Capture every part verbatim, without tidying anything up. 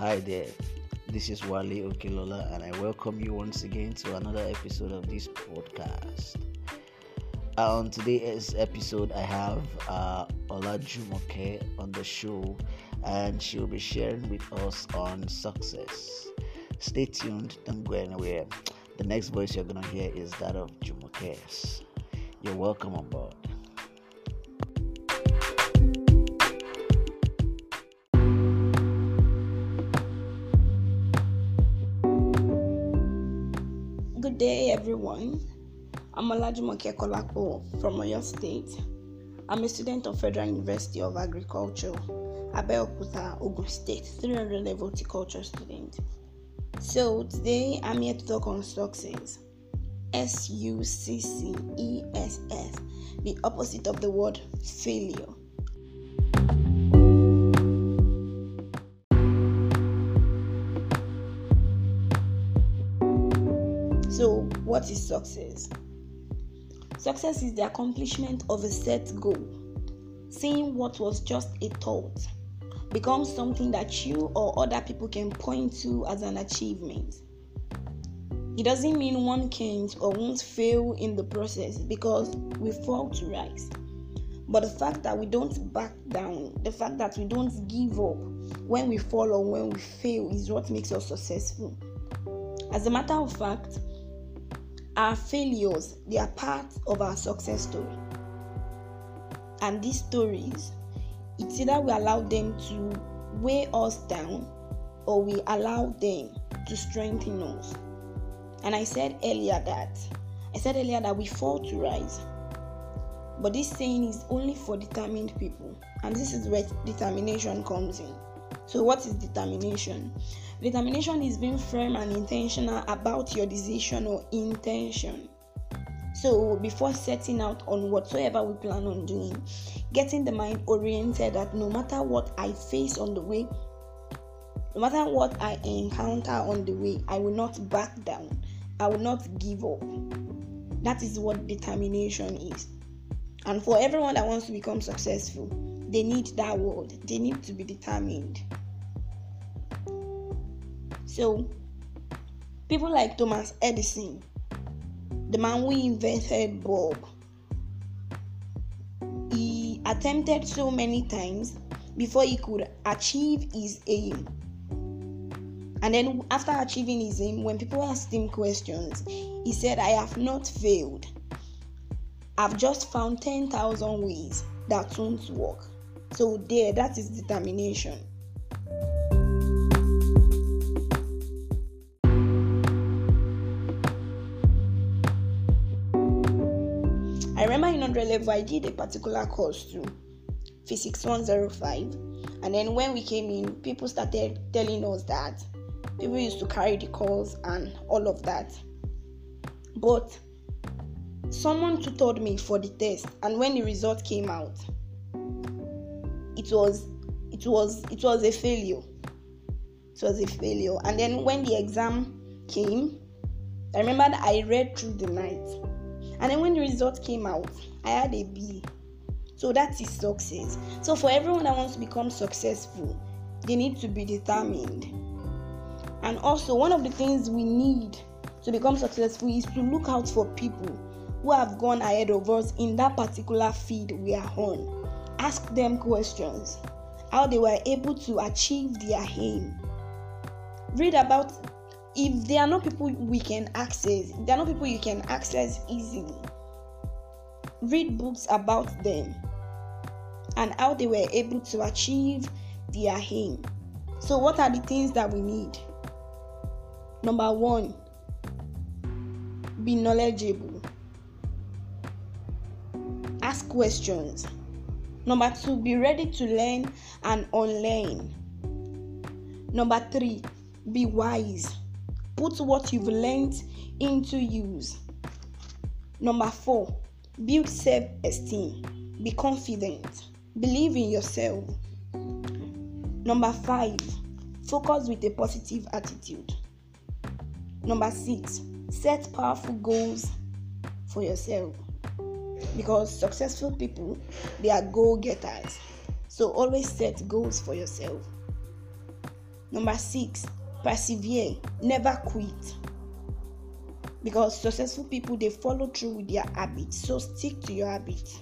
Hi there, this is Wale Okelola, and I welcome you once again to another episode of this podcast. Uh, on today's episode, I have uh, Olajumoke on the show, and she'll be sharing with us on success. Stay tuned, don't go anywhere. The next voice you're going to hear is that of Jumoke's. You're welcome on board. Good day, everyone. I'm Olajumoke Kolapo from Oyo State. I'm a student of Federal University of Agriculture, Abeokuta, Ogun State, three hundred level horticulture student. So today I'm here to talk on success. S U C C E S S, the opposite of the word failure. So, what is success? Success is the accomplishment of a set goal. Seeing what was just a thought becomes something that you or other people can point to as an achievement. It doesn't mean one can't or won't fail in the process because we fall to rise. But the fact that we don't back down, the fact that we don't give up when we fall or when we fail is what makes us successful. As a matter of fact, our failures, they are part of our success story. And these stories, it's either we allow them to weigh us down or we allow them to strengthen us. And I said earlier that, I said earlier that we fall to rise. But this saying is only for determined people. And this is where determination comes in. So what is determination? Determination is being firm and intentional about your decision or intention. So before setting out on whatsoever we plan on doing, getting the mind oriented that no matter what I face on the way, no matter what I encounter on the way, I will not back down. I will not give up. That is what determination is. And for everyone that wants to become successful, they need that word. They need to be determined. So, people like Thomas Edison, the man who invented bulb, he attempted so many times before he could achieve his aim. And then after achieving his aim, when people asked him questions, he said, I have not failed. I've just found ten thousand ways that won't work. So there, that is determination. I remember in one hundred level, I did a particular course too, Physics one oh five. And then when we came in, people started telling us that people used to carry the course and all of that. But someone tutored me for the test, and when the result came out, it was it was it was a failure. It was a failure. And then when the exam came, I remember that I read through the night. And then when the result came out, I had a B. So that is success. So for everyone that wants to become successful, they need to be determined. And also, one of the things we need to become successful is to look out for people who have gone ahead of us in that particular field we are on. Ask them questions, how they were able to achieve their aim. Read about, if they are not people we can access, if they are not people you can access easily, read books about them and how they were able to achieve their aim. So what are the things that we need? Number one, be knowledgeable. Ask questions. Number two, be ready to learn and unlearn. Number three, be wise. Put what you've learned into use. Number four, build self-esteem. Be confident. Believe in yourself. Number five, focus with a positive attitude. Number six, set powerful goals for yourself. Because successful people, they are goal-getters. So always set goals for yourself. Number six, persevere, never quit. Because successful people, they follow through with their habits. So stick to your habits.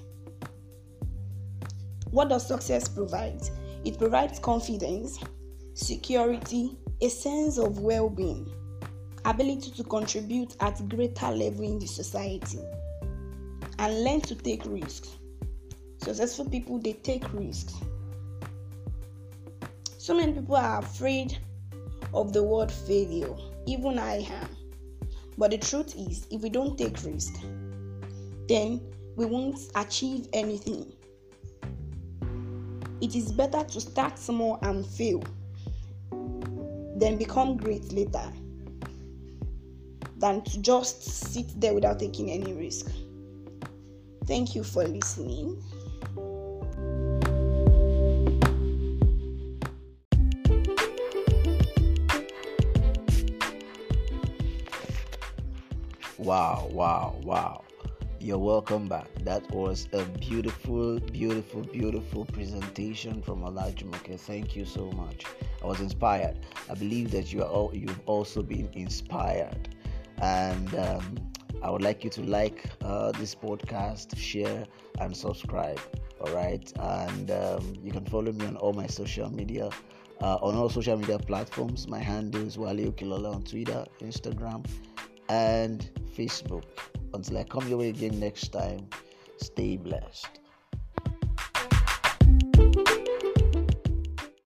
What does success provide? It provides confidence, security, a sense of well-being, ability to contribute at greater level in the society, and learn to take risks. Successful people, they take risks. So many people are afraid of the word failure. Even I am. But the truth is, if we don't take risk, then we won't achieve anything. It is better to start small and fail, then become great later, than to just sit there without taking any risk. Thank you for listening. Wow, wow, wow. You're welcome back. That was a beautiful, beautiful, beautiful presentation from Olajumoke. Thank you so much. I was inspired. I believe that you are all, you've also been inspired. And um, I would like you to like uh, this podcast, share, and subscribe. All right. And um, you can follow me on all my social media. Uh, on all social media platforms. My handle is Wale Okilola on Twitter, Instagram, and Facebook. Until I come your way again next time, stay blessed.